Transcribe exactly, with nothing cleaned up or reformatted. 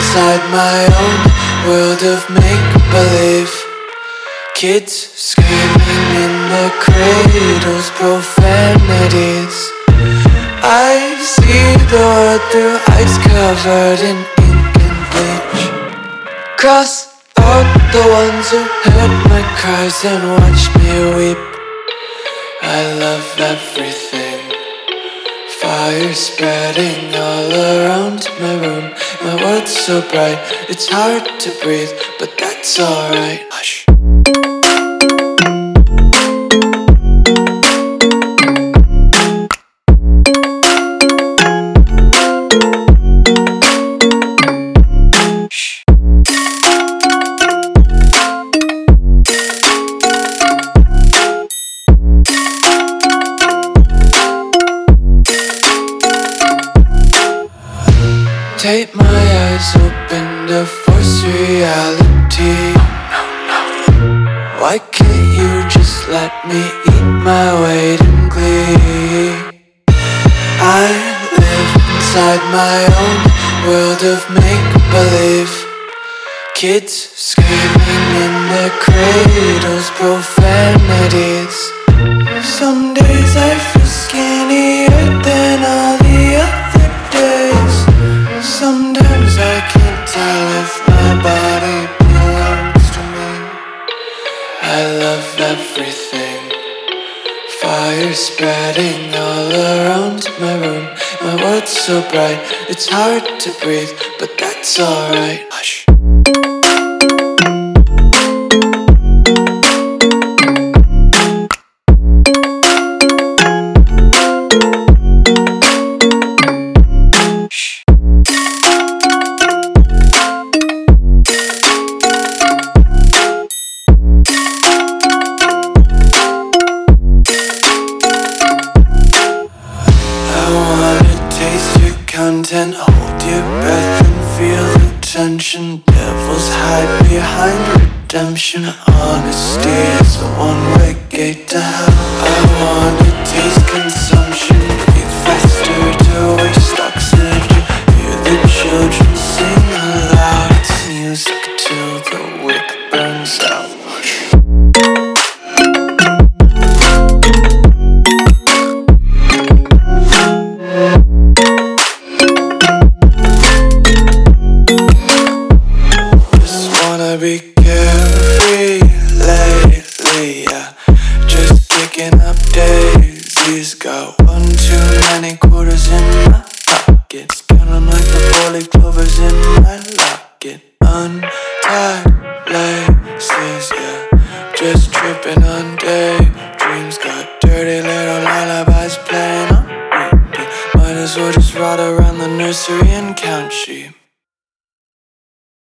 inside my own world of make-believe. Kids screaming in their cradles, profanities. I see the world through eyes covered in ink and bleach. Cross out the ones who heard my cries and watched me weep. I love everything. Fire spreading all around my room. My world's so bright, it's hard to breathe, but that's alright. Hush. Tape my eyes open to force reality. Why can't you just let me eat my weight in glee? I live inside my own world of make-believe. Kids screaming in their cradles, profanities. Some days I feel skinnier than all the other days. Sometimes I can't tell if my body belongs to me. I love everything. Fire spreading all around my room. My world's so bright, it's hard to breathe, but that's alright. Hush. Content, hold your breath and feel the tension. Devils hide behind redemption. Honesty is a one-way gate to hell. I wanna taste consumption. Breathe faster to waste oxygen. Hear the children sing aloud. It's music till the wick burns out. Be carefree lately, yeah. Just picking up daisies. Got one too many quarters in my pockets. Count 'em like the four-leaf clovers in my locket. Untied laces, yeah. Just tripping on daydreams. Got dirty little lullabies playing on repeat. Might as well just ride around the nursery and count sheep.